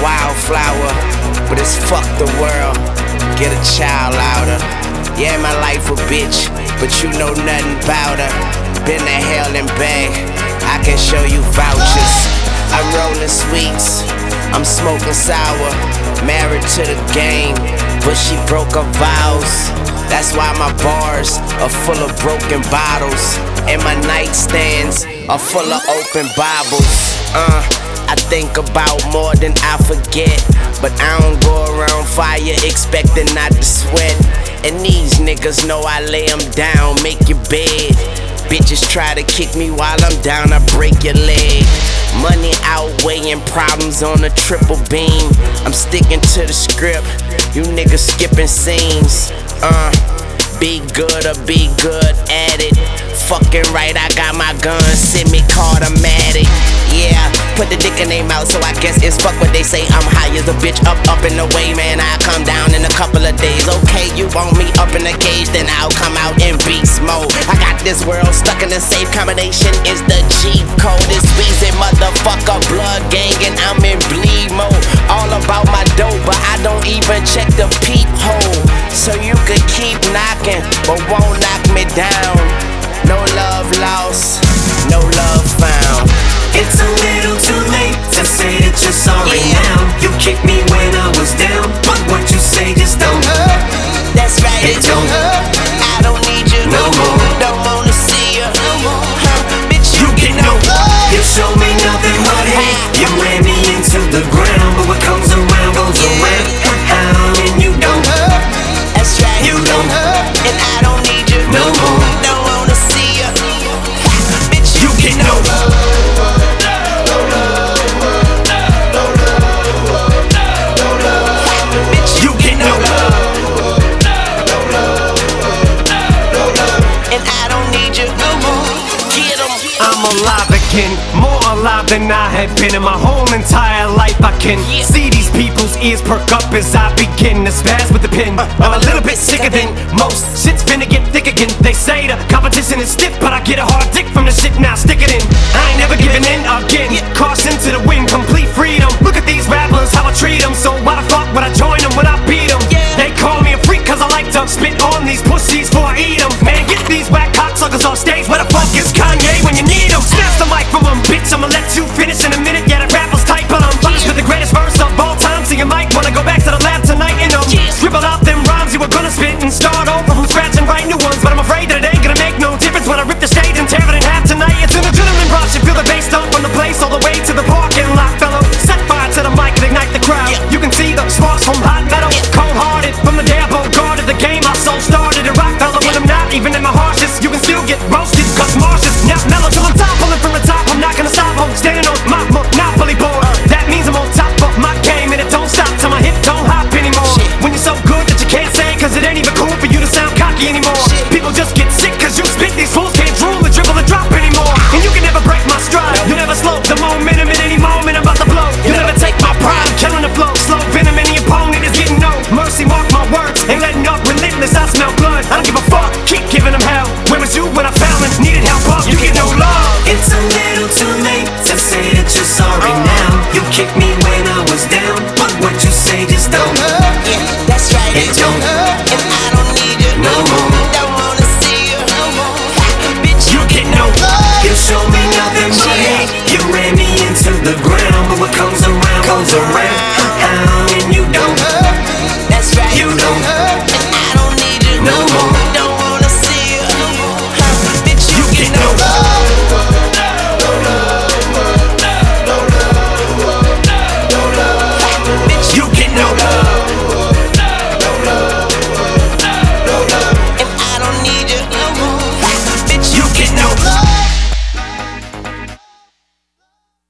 wildflower, but it's fuck the world, get a child louder. Yeah, my life a bitch, but you know nothing about her. Been to hell and back, I can show you vouchers. I'm rolling sweets, I'm smoking sour. Married to the game, but she broke her vows. That's why my bars are full of broken bottles, and my nightstands are full of open Bibles. I think about more than I forget, but I don't go around fire expecting not to sweat. And these niggas know I lay them down, make your bed. Bitches try to kick me while I'm down, I break your leg. Money outweighing problems on a triple beam. I'm sticking to the script, you niggas skipping scenes. Be good or be good at it. Fucking right, I got my gun, semi-automatic. Yeah, put the dick in their mouth, so I guess it's fuck what they say. I'm high as a bitch, up and away, man. I come down in a couple of days. Okay, you want me up in the cage, then I'll come out in beast mode. I got this world stuck in a safe combination. Is the cheat code? It's Weezy, motherfucker, blood gang, and I'm in bleed mode. All about my dough, but I don't even check the peephole. So you could keep knocking, but won't knock me down. No love lost, no love found. It's a little too late to say that you're sorry now. You kicked me when I was down, but what you say just don't hurt. That's right, it don't hurt. I don't need you no more. Don't wanna see you no more. Bitch, you get no love. You show me nothing but hate. You ran me into the ground, but what comes around goes around. And you don't hurt. That's right, you don't hurt. And I don't need you no more. Don't wanna see you. Bitch, you get no love. I'm alive again, more alive than I have been in my whole entire life. I can see these people's ears perk up as I begin to spaz with the pen. I'm a little bit sicker than most. Shit's finna get thick again. They say the competition is stiff, but I get a hard dick from the shit, now stick it in. I ain't never giving in again. Caution to the wind, complete freedom. Look at these rappers, how I treat them. So why the fuck would I join them when I beat them? They call me a freak cause I like to spit on these pussies before I eat them. Man, get these whack cocksuckers off stage. Where the fuck is Kanye when you need him? Snatch the mic from him, bitch, I'ma let you finish in a minute. Yeah, that rapper's tight, but I'm finished with the greatest verse of all time. So you might wanna go back to the lab tonight and scribble out them rhymes you were gonna spit and start over from scratch and write new ones. But I'm afraid that it ain't gonna make no difference when I rip the stage and tear it in half tonight. It's an adrenaline rush, you feel the bass dump from the place all the way to the parking lot, fellow. Set fire to the mic and ignite the crowd. You can see the sparks from hot metal. Cold-hearted from the day I guarded the game. I so started to rock, fellow. When I'm not even in my harshest, you can still get roasted cause Marcia's now mellow till I'm top. Pulling from the top, I'm not gonna stop. I'm standing on my monopoly board. That means I'm on top of my game, and it don't stop till my hip don't hop anymore. When you're so good that you can't say, cause it ain't even cool for you to sound cocky anymore. People just get sick cause you spit. These fools can't drool or dribble or drop anymore. And you can never break my stride. You'll never slow the momentum at any moment. I'm about to blow. You'll never take my pride. I'm killing the flow. Slow venom, any opponent is getting no mercy. Mark my words, ain't letting up. Relentless, I smell blood. I don't give a fuck. Keep giving them hell. Where was you when I fell and needed help up? You get no love. It's a little too late to say that you're sorry now. You kicked me when I was down, but what you say just don't hurt. Yeah, that's right, it don't hurt. And I don't need you no more. Don't wanna see you no more. Bitch, you get no love. You show me nothing but hate. You ran me into the ground, but what comes around goes around.